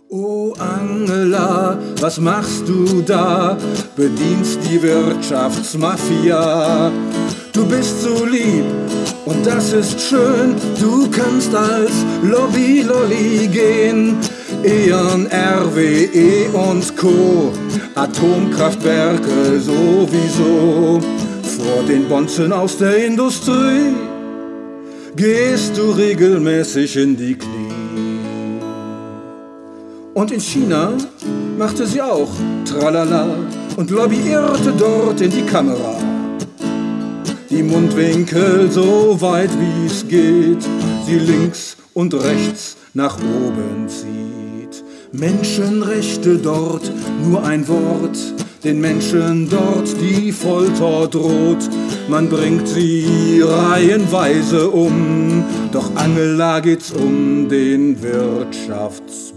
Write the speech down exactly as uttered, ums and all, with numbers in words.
Oh Angela, was machst du da? Bedienst die Wirtschaftsmafia. Du bist so lieb und das ist schön. Du kannst als Lobby-Lolli gehen. E O N, R W E und Co. Atomkraftwerke sowieso. Vor den Bonzen aus der Industrie gehst du regelmäßig in die Knie. Und in China machte sie auch Tralala und lobbyierte dort in die Kamera. Die Mundwinkel so weit wie es geht, sie links und rechts nach oben zieht. Menschenrechte dort, nur ein Wort, den Menschen dort die Folter droht. Man bringt sie reihenweise um, doch Angela geht's um den Wirtschafts